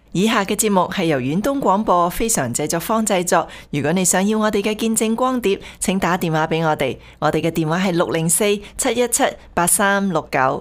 以下嘅節目係由遠東廣播非常製作坊製作。如果你想要我哋嘅見證光碟，請打電話俾我哋。我哋嘅電話係604-717-8369。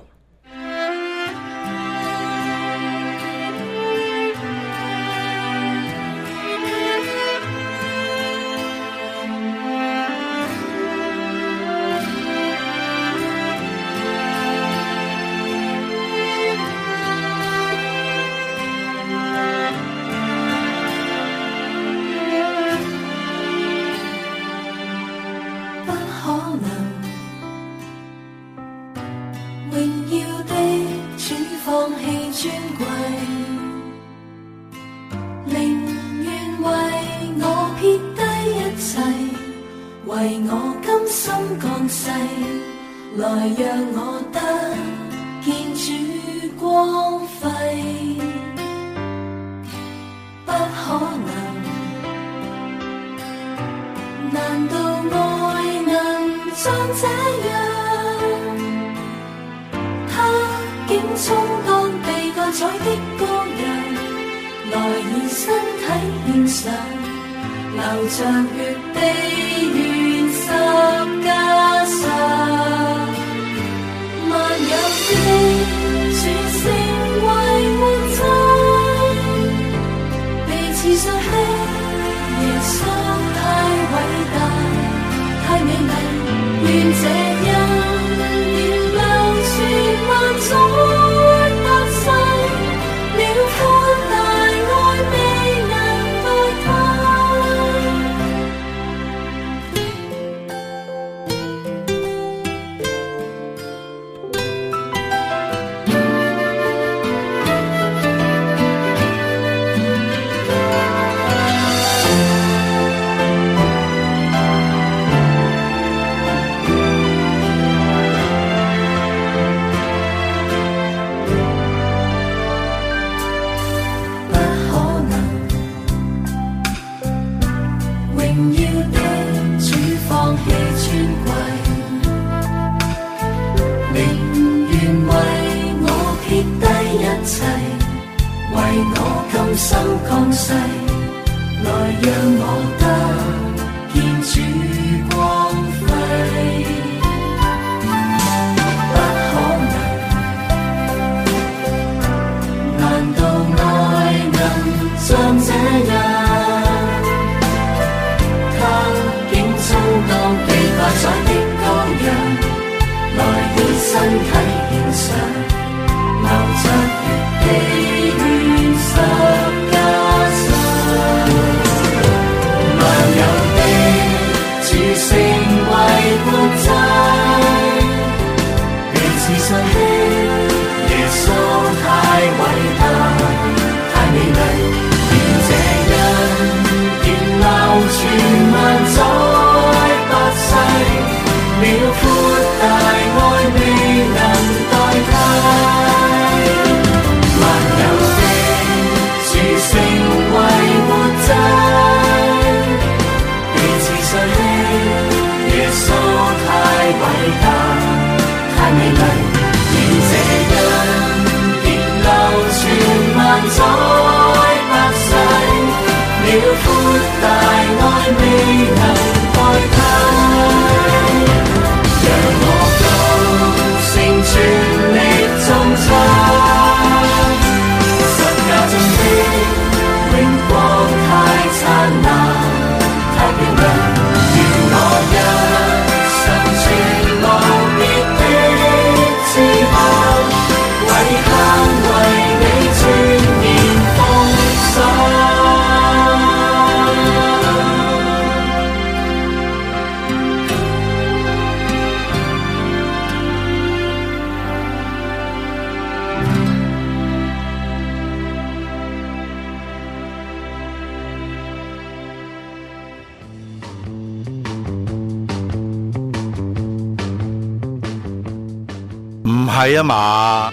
係啊嘛？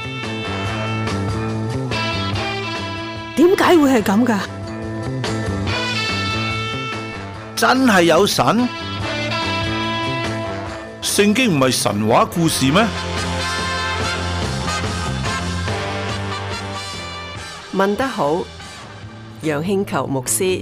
點解會係咁㗎？ 真係有神？聖經唔係神話故事咩？ 唔問得好，楊慶球牧師。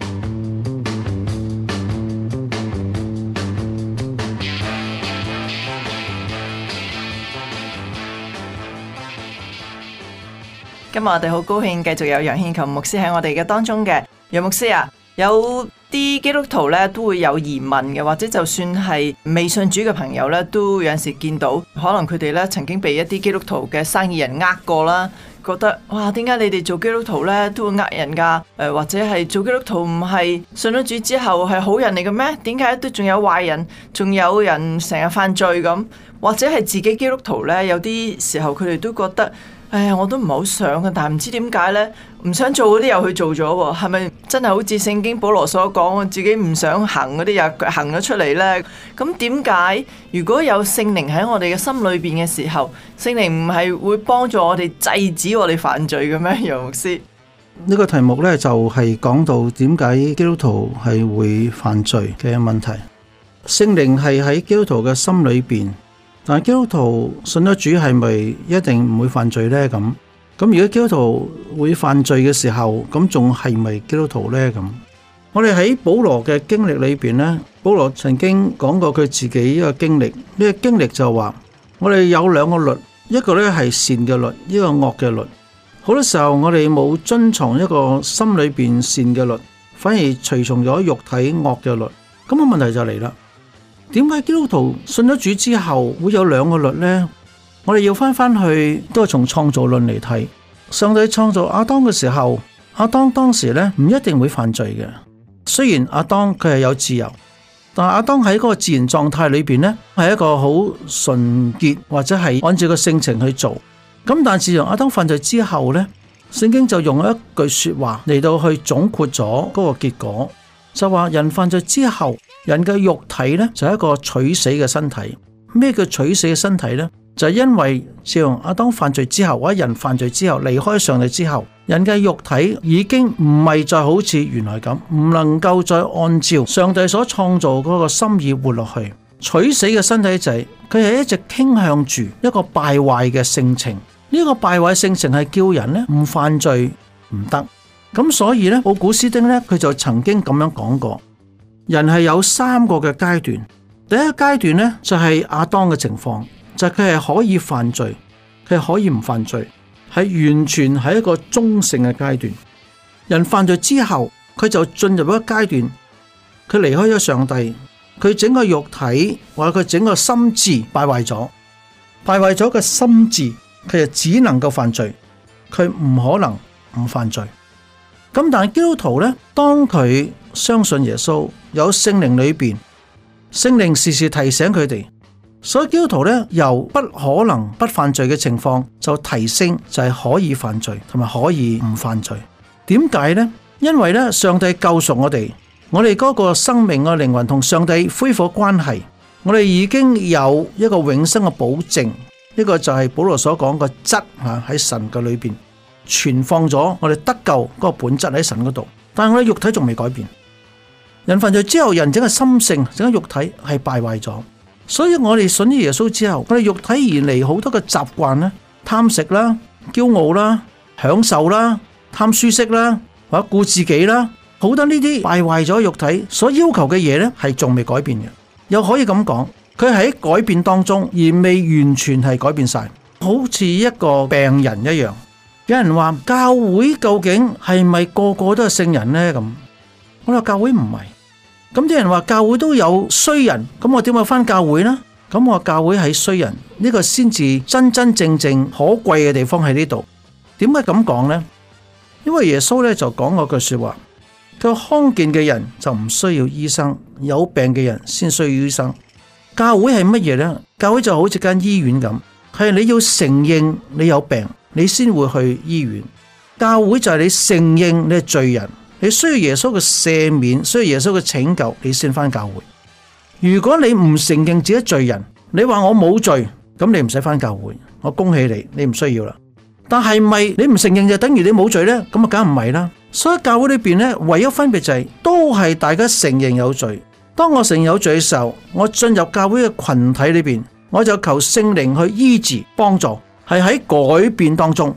今日我哋好高興繼續有楊慶球牧師喺我哋嘅當中嘅。楊牧師啊，有啲基督徒咧都會有疑問嘅，或者就算係未信主嘅朋友咧，都有陣時見到可能佢哋咧曾經被一啲基督徒嘅生意人呃過啦，覺得哇，點解你哋做基督徒咧都會呃人噶？或者係做基督徒唔係信咗主之後係好人嚟嘅咩？點解都仲有壞人，仲有人成日犯罪咁？或者係自己基督徒咧，有啲時候佢哋都覺得，哎呀，我都唔係好想嘅，但係唔知點解呢？唔想做嗰啲又去做咗喎，係咪真係好似聖經保羅所講，自己唔想行嗰啲又行咗出嚟呢？咁點解如果有聖靈喺我哋嘅心裏邊嘅時候，聖靈唔係會幫助我哋制止我哋犯罪嘅咩？楊牧師， 呢個題目呢，就係講到點解基督徒係會犯罪嘅問題。聖靈係喺基督徒嘅心裏邊。但係基督徒信咗主係咪一定唔會犯罪呢？咁如果基督徒會犯罪嘅時候，咁仲係咪基督徒呢？咁我哋喺保羅嘅經歷裏邊呢，保羅曾經講過佢自己一個經歷。呢個經歷就話我哋有兩個律，一個呢係善嘅律，一個惡嘅律。好多時候我哋冇遵從一個心裏邊善嘅律，反而隨從咗肉體惡嘅律。咁個問題就嚟啦。點解基督徒信咗主之後會有兩個律呢？我哋要翻去都係從創造論嚟睇。上帝創造亞當嘅時候，亞當當時呢唔一定會犯罪嘅。雖然亞當佢係有自由，但係亞當喺嗰個自然狀態裏邊呢，係一個好純潔，或者係按照個性情去做。咁但係自從亞當犯罪之後呢，聖經就用一句說話嚟到去總括咗嗰個結果，就話人犯罪之後，人嘅肉體呢，就係一個取死嘅身體。咩叫取死嘅身體呢？就係因為自從亞當犯罪之後，或者人犯罪之後離開上帝之後，人嘅肉體已經唔係再好似原來咁，唔能夠再按照上帝所創造嗰個心意活落去。取死嘅身體就係佢係一直傾向住一個敗壞嘅性情。呢個敗壞性情係叫人呢唔犯罪唔得。咁所以呢，奧古斯丁呢，佢就曾經咁樣講過。人係有三個嘅階段，第一個階段呢，就係亞當嘅情況，就係佢係可以犯罪，佢係可以唔犯罪，係完全係一個中性嘅階段。人犯罪之後，佢就進入一個階段，佢離開咗上帝，佢整個肉體或者佢整個心智敗壞咗，敗壞咗個心智，佢就只能夠犯罪，佢唔可能唔犯罪。咁但係基督徒呢，當佢相信耶穌，有聖靈裏邊，聖靈時時提醒佢哋，所以基督徒呢，由不可能不犯罪嘅情況就提升，就係可以犯罪同埋可以唔犯罪。點解呢？因為呢，上帝救贖我哋嗰個生命嘅靈魂同上帝恢復關係，我哋已經有一個永生嘅保證。呢個就係保羅所講嘅質喺神嘅裏邊存放咗我哋得救嗰個本質喺神嗰度，但係我哋肉體仲未改變。人犯罪之後，人整個心性、整個肉體係敗壞咗，所以我哋信咗耶穌之後，我哋肉體而嚟好多嘅習慣咧，貪食啦、驕傲啦、享受啦、貪舒適啦，或者顧自己啦，好多呢啲敗壞咗肉體所要求嘅嘢咧，係仲未改變嘅。又可以咁講，佢喺改變當中，而未完全係改變晒，好似一個病人一樣。有人話教會究竟係咪個個都係聖人呢？咁我話教會唔係。咁啲人話教會都有衰人，咁我點解返教會呢？咁我話教會係衰人，呢個先至真真正正可貴嘅地方喺呢度。點解咁講呢？因為耶穌咧就講過句說話，佢話康健嘅人就唔需要醫生，有病嘅人先需要醫生。教會係乜嘢呢？教會就好似間醫院咁，係你要承認你有病，你先會去醫院。教會就係你承認你係罪人，你需要耶穌嘅赦免，需要耶穌嘅拯救，你先返教會。如果你唔承認自己罪人，你話我冇罪，咁你唔使返教會，我恭喜你，你唔需要啦。但係咪你唔承認就等於你冇罪呢？咁啊，梗唔係啦。所以教會裏邊呢，唯一分別就係都係大家承認有罪。當我承認有罪嘅時候，我進入教會嘅群體裏邊，我就求聖靈去醫治幫助，係喺改變當中。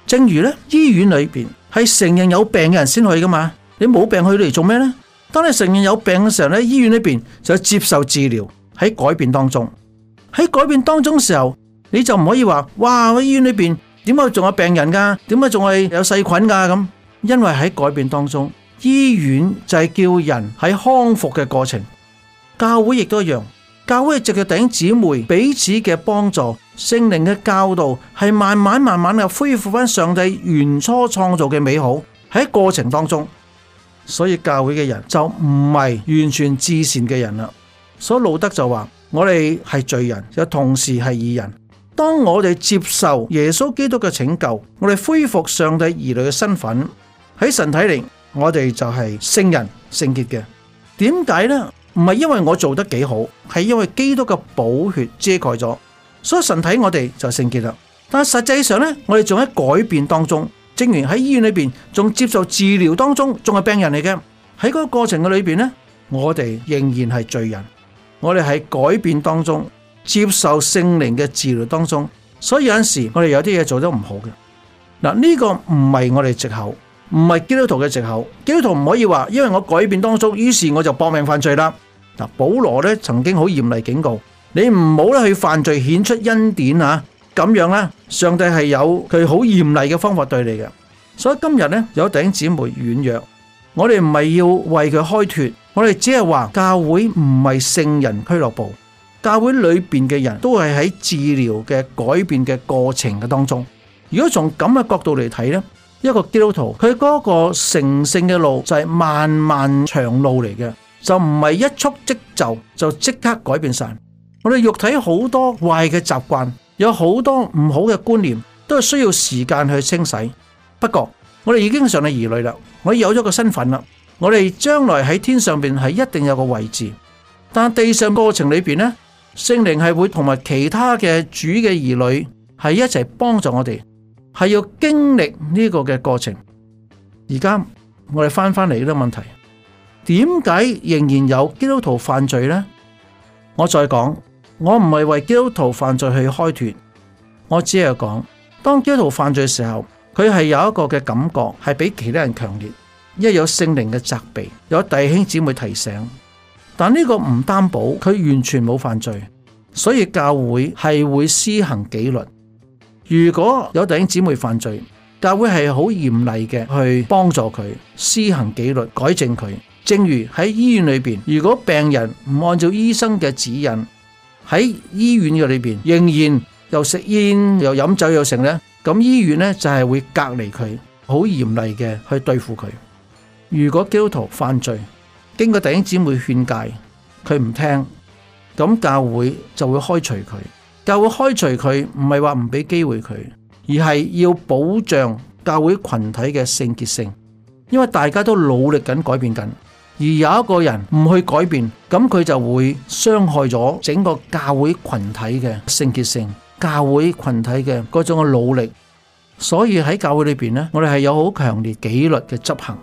正如咧醫院裏邊係承認有病嘅人先去噶嘛，你冇病去嚟做咩呢？當你承認有病嘅時候咧，醫院裏邊就要接受治療，喺改變當中。喺改變當中嘅時候，你就唔可以話哇，喺醫院裏邊點解仲有病人噶？點解仲係有細菌噶？咁因為喺改變當中，醫院就係叫人喺康復嘅過程。教會亦都一樣，教會係藉着弟兄姊妹彼此嘅幫助，聖靈嘅教導，係慢慢嘅恢復翻上帝原初創造嘅美好喺過程當中。所以教會嘅人就唔係完全至善嘅人啦。所以路德就話：我哋係罪人，又同時係義人。當我哋接受耶穌基督嘅拯救，我哋恢復上帝兒女嘅身份，喺神睇嚟，我哋就係聖人聖潔嘅。點解呢？唔係因為我做得幾好，係因為基督嘅寶血遮蓋咗，所以神睇我哋就聖潔啦。但係實際上呢，我哋仲喺改變當中。正如喺醫院裏邊仲接受治療當中，仲係病人嚟嘅。喺嗰個過程嘅裏邊呢，我哋仍然係罪人。我哋喺改變當中，接受聖靈嘅治療當中，所以有陣時我哋有啲嘢做得唔好嘅。嗱，呢個唔係我哋藉口，唔係基督徒嘅藉口。基督徒唔可以話，因為我改變當中，於是我就搏命犯罪啦。嗱，保羅咧曾經好嚴厲警告你唔好咧去犯罪，顯出恩典啊！咁樣咧，上帝係有佢好嚴厲嘅方法對你嘅。所以今日咧有弟兄姊妹軟弱，我哋唔係要為佢開脫，我哋只係話教會唔係聖人俱樂部，教會裏邊嘅人都係喺治療嘅改變嘅過程嘅當中。如果從咁嘅角度嚟睇呢，一個基督徒佢嗰個成聖嘅路就係漫漫長路嚟嘅，就唔係一蹴即就即刻改變晒。我哋肉體好多壞嘅習慣，有好多唔好嘅觀念，都係需要時間去清洗。不過我哋已經上帝兒女啦，我哋有咗個身份啦，我哋將來喺天上邊係一定有個位置。但地上過程裏邊呢，聖靈係會同埋其他嘅主嘅兒女係一齊幫助我哋，係要經歷呢個嘅過程。而家我哋翻嚟呢個問題，點解仍然有基督徒犯罪呢？我再講，我唔係為基督徒犯罪去開脫，我只係講，當基督徒犯罪嘅時候，佢係有一個嘅感覺係比其他人強烈，因為有聖靈嘅責備，有弟兄姊妹提醒。但呢個唔擔保佢完全冇犯罪，所以教會係會施行紀律。如果有弟兄姊妹犯罪，教會係好嚴厲嘅去幫助佢，施行紀律，改正佢。正如喺醫院裏邊，如果病人唔按照醫生嘅指引，喺醫院嘅裏邊仍然又食煙又飲酒又成呢，咁醫院呢就係會隔離佢，好嚴厲嘅去對付佢。如果基督徒犯罪，經過弟兄姊妹勸誡，佢唔聽，咁教會就會開除佢。教會開除佢唔係話唔俾機會佢，而係要保障教會群體嘅聖潔性，因為大家都努力緊改變緊。而有一個人唔去改變，咁佢就會傷害咗整個教會群體嘅聖潔性，教會群體嘅嗰種嘅努力。所以喺教會裏邊呢，我哋係有好強烈紀律嘅執行。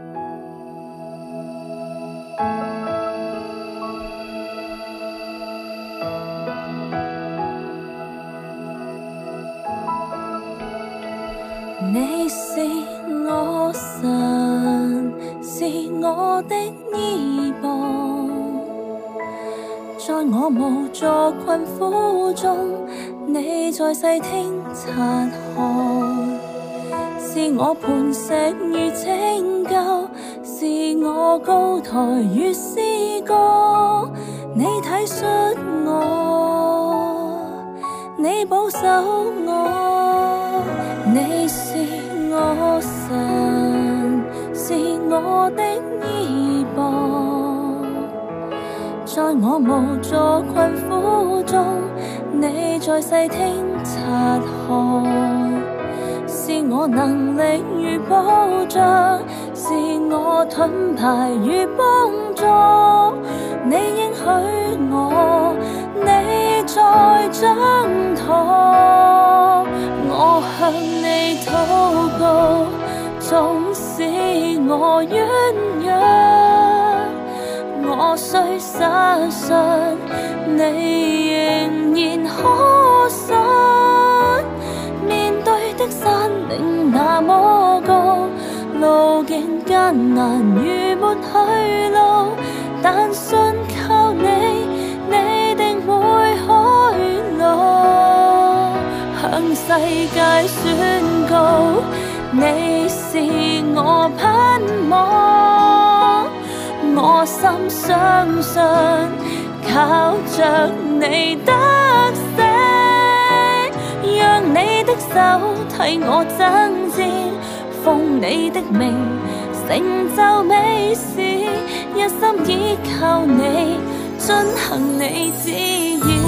你是我神，是我的依傍，在我無助困苦中，你在細聽察看，是我磐石與拯救，是我高台與詩歌，你體恤我，你保守我，你是我神，是我的依傍，在我無助困苦中，你在細聽察看，是我能力與保障，是我盾牌與幫助，你應許我，你在掌舵，我向你禱告，縱使我軟弱，我雖失信，你仍然可信，面對的山嶺那麼高，路徑艱難如沒去路，但信靠你，你定會開路，向世界宣告你是我盼望，我心相信靠着你得勝，讓你的手替我爭戰，奉你的名成就美事，一心倚靠你進行你旨意。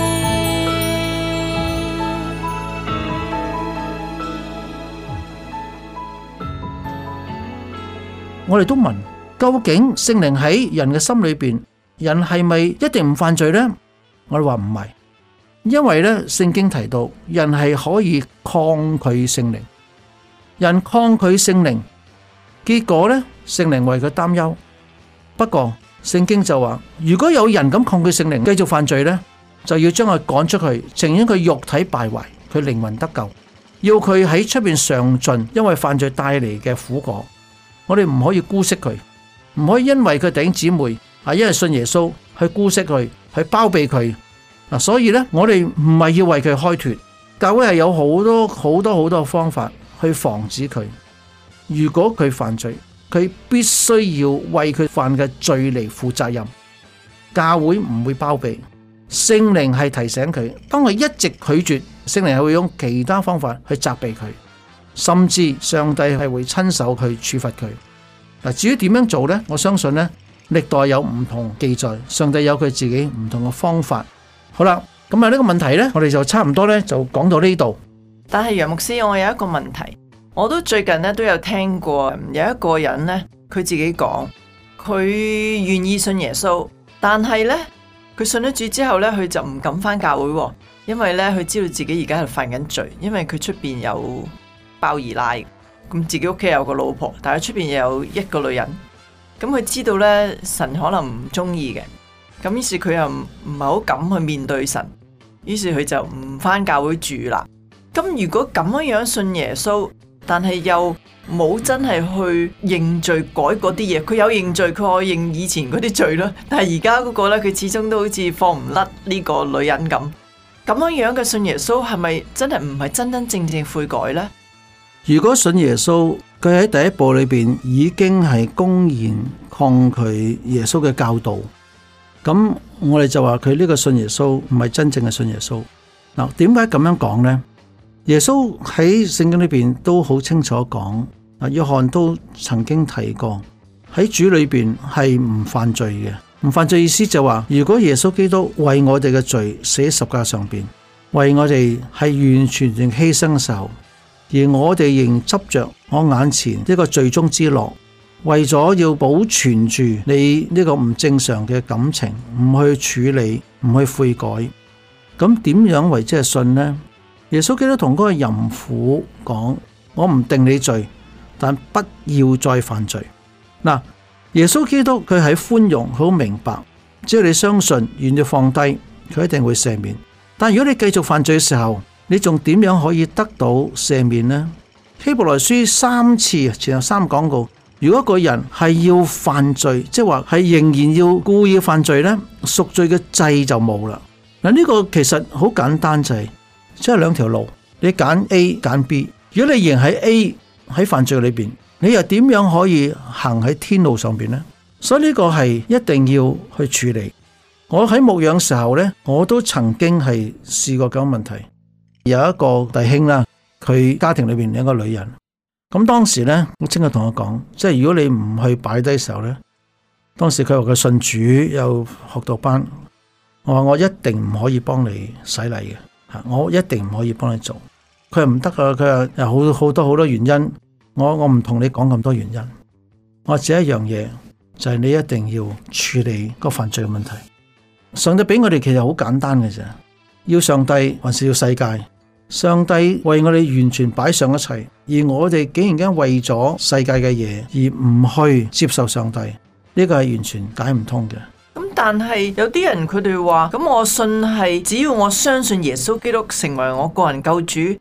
我哋都問，究竟聖靈喺人嘅心裏邊，人係咪一定唔犯罪呢？我哋話唔係，因為咧聖經提到人係可以抗拒聖靈，人抗拒聖靈，結果咧聖靈為佢擔憂。不過聖經就話，如果有人咁抗拒聖靈，繼續犯罪咧，就要將佢趕出去，情願佢肉體敗壞，佢靈魂得救，要佢喺出邊嘗盡因為犯罪帶嚟嘅苦果。我哋唔可以姑息佢，唔可以因為佢弟兄姊妹因為信耶穌去姑息佢，去包庇佢。所以呢，我哋唔係要為佢開脫，教會係有好多方法去防止佢。如果佢犯罪，佢必須要為佢犯嘅罪嚟負責任。教會唔會包庇，聖靈係提醒佢，當佢一直拒絕，聖靈係會用其他方法去責備佢。甚至上帝係會親手去處罰佢。嗱，至於點樣做呢？我相信呢，歷代有唔同記載，上帝有佢自己唔同嘅方法。好啦，咁呢個問題呢，我哋就差唔多呢，就講到呢度。 但係楊牧師，我有一個問題，我都最近呢都有聽過，有一個人呢，佢自己講，佢願意信耶穌，但係呢，佢信咗主之後呢，佢就唔敢返教會，因為呢，佢知道自己而家係犯緊罪，因為佢出邊有包二奶，咁自己屋企有個老婆，但係出邊又有一個女人，咁佢知道咧神可能唔中意嘅，咁於是佢又唔係好敢去面對神，於是佢就唔返教會住啦。咁如果咁樣信耶穌，但係又冇真係去認罪改嗰啲嘢，佢有認罪，佢可以認以前嗰啲罪啦，但係而家嗰個咧，佢始終都好似放唔甩呢個女人咁樣嘅信耶穌，係咪真係唔係真正悔改呢？ 如果信耶穌，佢喺第一步裏邊已經係公然抗拒耶穌嘅教導，咁我哋就話佢呢個信耶穌唔係真正嘅信耶穌。嗱，點解咁樣講呢？耶穌喺聖經裏邊都好清楚講，約翰都曾經提過，喺主裏邊係唔犯罪嘅。唔犯罪意思就話，如果耶穌基督為我哋嘅罪死喺十架上邊，為我哋係完全犧牲嘅時候，而我哋仍執着我眼前一個罪中之樂，為咗要保存住你呢個唔正常嘅感情，唔去處理，唔去悔改，咁點樣為之係信呢？耶穌基督同嗰個淫婦講：我唔定你罪，但不要再犯罪。嗱，耶穌基督佢係寬容，好明白，只要你相信，願意放低，佢一定會赦免。但如果你繼續犯罪嘅時候，你仲點樣可以得到赦免呢？希伯來書3次前後3講過，如果個人係要犯罪，即係話係仍然要故意犯罪呢，贖罪嘅祭就冇啦。嗱，呢個其實好簡單，就係即係兩條路，你揀 A 揀 B。如果你仍喺 A 喺犯罪裏邊，你又點樣可以行喺天路上邊呢？所以呢個係一定要去處理。我喺牧養時候呢，我都曾經係試過咁嘅問題。有一個弟兄啦，佢家庭裏邊有一個女人，咁當時呢，我清楚同佢講，即係如果你唔去擺低嘅時候呢，當時佢話佢信主有學道班，我話我一定唔可以幫你洗禮嘅，我一定唔可以幫你做。佢話唔得啊，佢話有好多原因，我唔同你講咁多原因，我只一樣嘢，就係你一定要處理個犯罪嘅問題。上帝俾我哋其實好簡單嘅啫，要上帝還是要世界？上帝為我哋完全擺上一切，而我哋竟然間為咗世界嘅嘢而唔去接受上帝，呢個係完全解唔通嘅。 咁但係有啲人佢哋話，咁我信係只要我相信耶穌基督成為我個人救主，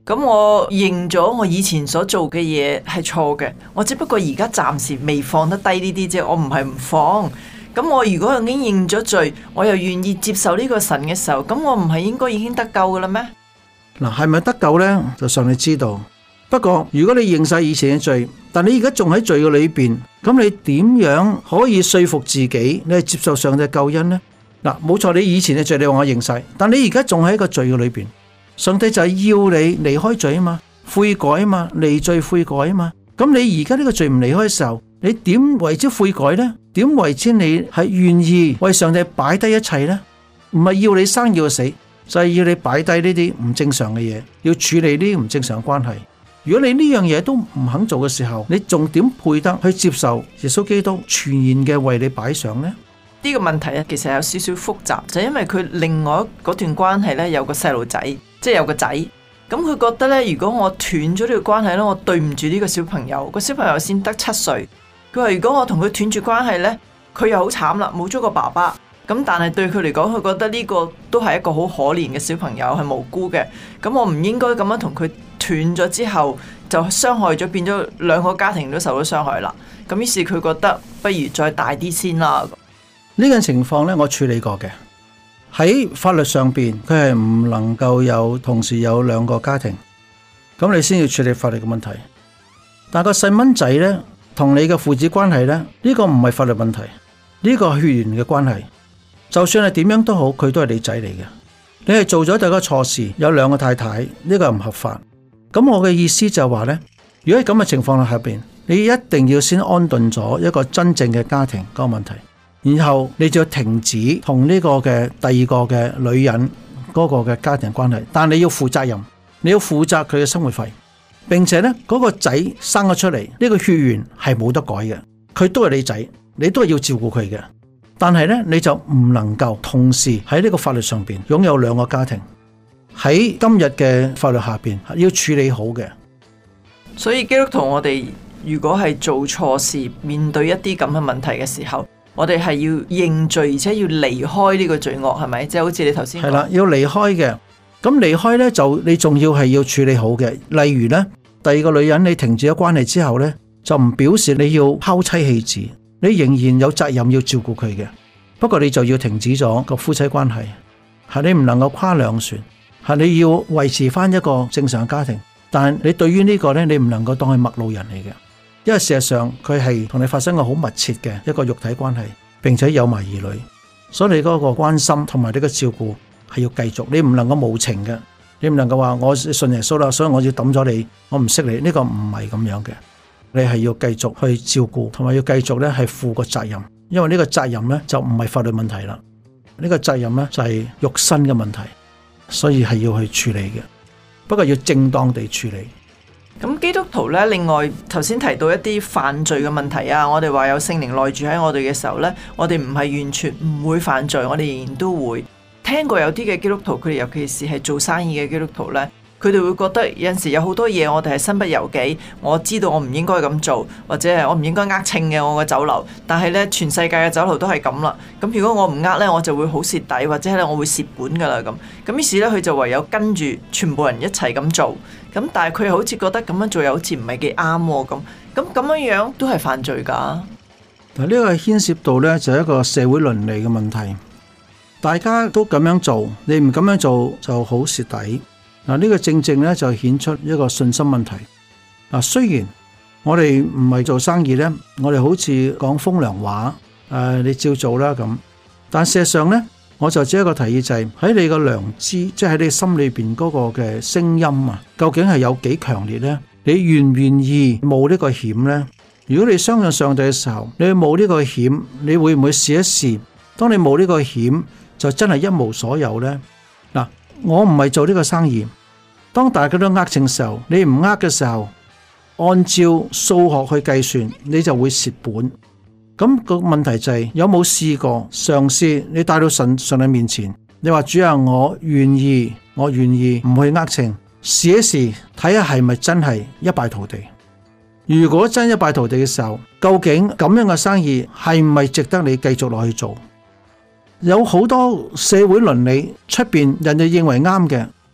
咁我認咗我以前所做嘅嘢係錯嘅，我只不過而家暫時未放得低呢啲啫，我唔係唔放。咁我如果已經認咗罪，我又願意接受呢個神嘅時候，咁我唔係應該已經得救噶啦咩？ 嗱，係咪得救呢？就上帝知道。不過如果你認晒以前嘅罪，但你而家仲喺罪嘅裏邊，咁你點樣可以說服自己你係接受上帝嘅救恩呢？嗱，冇錯，你以前嘅罪你話我認晒，但你而家仲喺一個罪嘅裏邊，上帝就係要你離開罪啊嘛，悔改啊嘛，離罪悔改啊嘛。咁你而家呢個罪唔離開嘅時候，你點為之悔改呢？點為之你係願意為上帝擺低一切呢？唔係要你生要死，就係要你擺低呢啲唔正常嘅嘢，要處理呢啲唔正常嘅關係。如果你呢樣嘢都唔肯做嘅時候，你仲點配得去接受耶穌基督全然嘅為你擺上呢？ 呢個問題啊，其實有少少複雜，就因為佢另外嗰段關係呢，有個細路仔，即係有個仔，咁佢覺得呢，如果我斷咗呢個關係呢，我對唔住呢個小朋友，個小朋友先得7歲。佢話如果我同佢斷絕關係呢，佢又好慘啦，冇咗個爸爸。咁但係對佢嚟講，佢覺得呢個都係一個好可憐嘅小朋友，係無辜嘅。咁我唔應該咁樣同佢斷咗之後，就傷害咗，變咗兩個家庭都受到傷害啦。咁於是佢覺得不如再大啲先啦。 呢個情況呢，我處理過嘅。喺法律上邊，佢係唔能夠同時有兩個家庭，咁你先要處理法律嘅問題。但個細蚊仔呢，同你嘅父子關係呢，呢個唔係法律問題，呢個係血緣嘅關係。就算係點樣都好，佢都係你仔嚟嘅。你係做咗第一個錯事，有兩個太太，呢個唔合法。咁我嘅意思就係話呢，如果喺咁嘅情況下邊，你一定要先安頓咗一個真正嘅家庭嗰個問題，然後你就要停止同呢個嘅第二個嘅女人嗰個嘅家庭關係。但你要負責任，你要負責佢嘅生活費，並且呢，嗰個仔生咗出嚟，呢個血緣係冇得改嘅，佢都係你仔，你都係要照顧佢嘅。但係呢，你就唔能夠同時喺呢個法律上邊擁有兩個家庭。喺今日嘅法律下邊要處理好嘅。 所以基督徒，我哋如果係做錯事，面對一啲咁嘅問題嘅時候，我哋係要認罪，而且要離開呢個罪惡，係咪？即係好似你頭先講係啦， 要離開嘅。咁離開呢，就你仲要係要處理好嘅。例如呢，第二個女人你停止咗關係之後呢，就唔表示你要拋妻棄子。你仍然有責任要照顧佢嘅，不過你就要停止咗個夫妻關係，係你唔能夠跨兩船，係你要維持翻一個正常家庭。但係你對於呢個呢，你唔能夠當係陌路人嚟嘅，因為事實上佢係同你發生個好密切嘅一個肉體關係，並且有埋兒女，所以你嗰個關心同埋呢個照顧係要繼續，你唔能夠無情嘅，你唔能夠話我信耶穌啦，所以我要抌咗你，我唔識你，呢個唔係咁樣嘅。你係要繼續去照顧，同埋要繼續咧係負個責任，因為呢個責任咧就唔係法律問題啦，呢個責任咧就係肉身嘅問題，所以係要去處理嘅，不過要正當地處理。 咁基督徒咧，另外頭先提到一啲犯罪嘅問題啊，我哋話有聖靈內住喺我哋嘅時候咧，我哋唔係完全唔會犯罪，我哋仍然都會。聽過有啲嘅基督徒，佢哋尤其是係做生意嘅基督徒咧，佢哋會覺得有陣時有好多嘢我哋係身不由己，我知道我唔應該咁做，或者係我唔應該呃秤嘅我個酒樓，但係咧全世界嘅酒樓都係咁啦。咁如果我唔呃咧，我就會好蝕底，或者係我會蝕本噶啦咁。咁於是咧佢就唯有跟住全部人一齊咁做。咁但係佢好似覺得咁樣做又好似唔係幾啱咁。咁樣樣都係犯罪噶。 嗱，呢個牽涉到咧就係一個社會倫理嘅問題。大家都咁樣做，你唔咁樣做就好蝕底。嗱，呢個正正咧就顯出一個信心問題。嗱，雖然我哋唔係做生意咧，我哋好似講風涼話，你照做啦咁。但事實上咧，我就只一個提議就係喺你個良知，即係喺你心裏邊嗰個嘅聲音啊，究竟係有幾強烈咧？你願唔願意冒呢個險咧？如果你相信上帝嘅時候，你去冒呢個險，你會唔會試一試？當你冒呢個險，就真係一無所有咧？嗱，我唔係做呢個生意。當大家都呃秤嘅時候，你唔呃嘅時候，按照數學去計算，你就會蝕本。咁個問題就係有冇試過嘗試？你帶到上帝面前，你話主啊，我願意唔去呃秤，試一試睇下係咪真係一敗塗地。如果真一敗塗地嘅時候，究竟咁樣嘅生意係唔係值得你繼續落去做？有好多社會倫理出邊人哋認為啱嘅，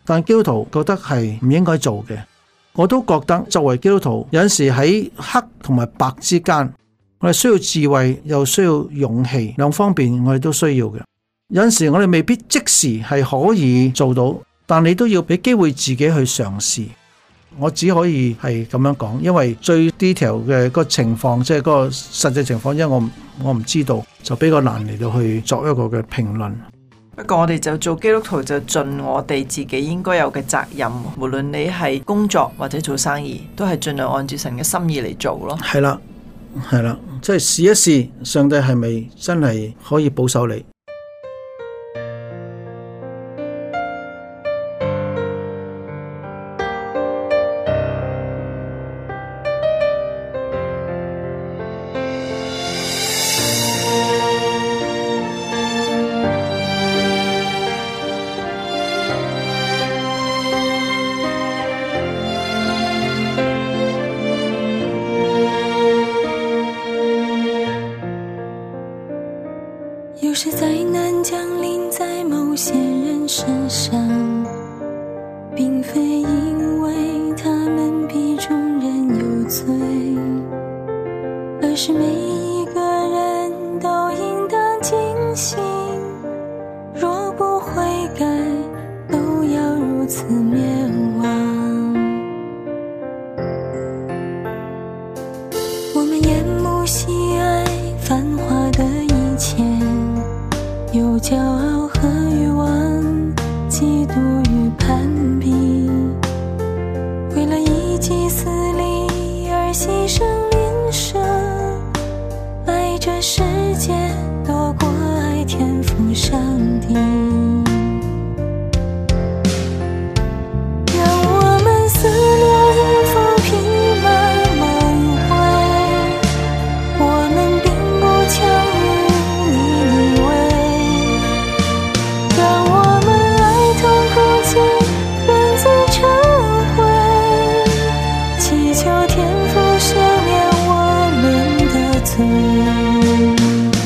但基督徒覺得係唔應該做嘅。我都覺得作為基督徒，有陣時喺黑同埋白之間，我哋需要智慧又需要勇氣，兩方面我哋都需要嘅。有陣時我哋未必即時係可以做到，但你都要俾機會自己去嘗試。我只可以係咁樣講，因為最 detail 嘅個情況，即係嗰個實際情況，因為我唔知道，就比較難嚟到去作一個嘅評論。 不過我哋就做基督徒就盡我哋自己應該有嘅責任，無論你係工作或者做生意，都係盡量按住神嘅心意嚟做咯。 係啦，即係試一試，上帝係咪真係可以保守你？ 有时灾难降临在某些人身上，并非因为他们比众人有罪，而是每一个人都应当警醒，若不悔改，都要如此灭亡。我们眼目喜爱繁华的一切，有骄傲和欲望，嫉妒与攀比，为了一己私利而牺牲邻舍，爱这世界多过爱天父上帝。让我们撕裂衣服，披麻蒙灰，我们并不强于你以为。让我们哀痛哭泣，认罪忏悔，祈求天父赦免我们的罪。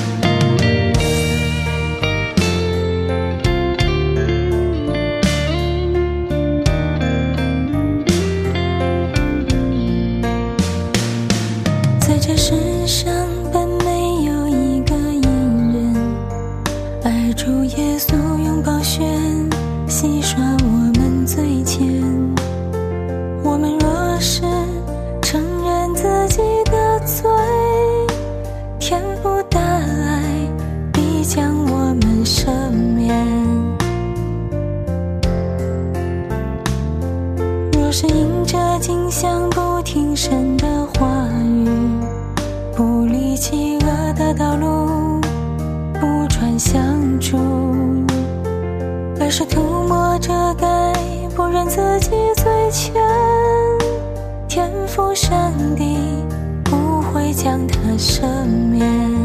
在这世上本没有一个义人，而主耶稣用宝血洗刷我们罪愆。我们若是承认自己的罪，天父大爱必将我们赦免。若是因着景象不听神的话语，不离弃恶的道路，不传相助，而是涂抹遮盖，不认自己罪愆，天父上帝不会将他赦免。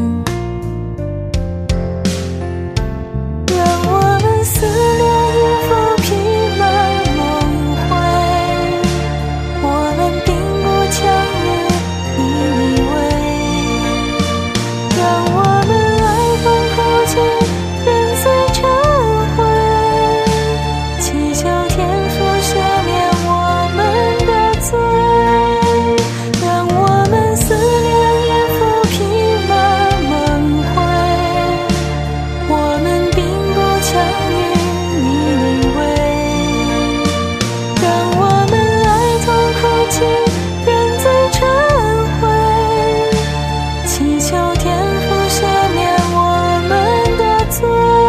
让我们撕裂衣服，披麻蒙灰，我们并不强于你以为。让我们哀痛哭泣，认罪忏悔，祈求天父赦免我们的罪。让我们撕裂衣服，披麻蒙灰，我们并不强于你以为。让我们哀痛哭泣，认罪忏悔，祈求天父赦免我们的罪。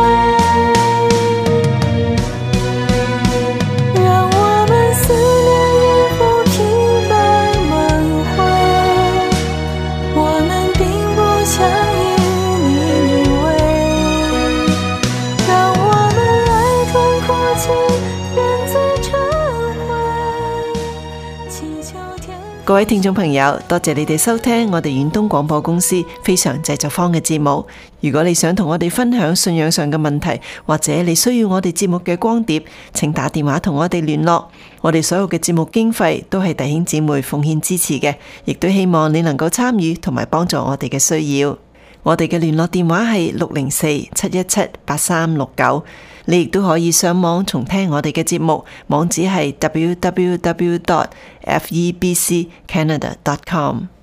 让我们撕裂衣服，披麻蒙灰，我们并不强于你以为。让我们哀痛哭泣，认罪忏悔，祈求天父。 各位聽眾朋友，多謝你哋收聽我哋遠東廣播公司非常製作坊嘅節目。如果你想同我哋分享信仰上嘅問題，或者你需要我哋節目嘅光碟，請打電話同我哋聯絡。我哋所有嘅節目經費都係弟兄姊妹奉獻支持嘅，亦都希望你能夠參與同埋幫助我哋嘅需要。 我哋嘅聯絡電話係604-717-8369。你亦都可以上網重聽我哋嘅節目，網址係www.febccanada.com。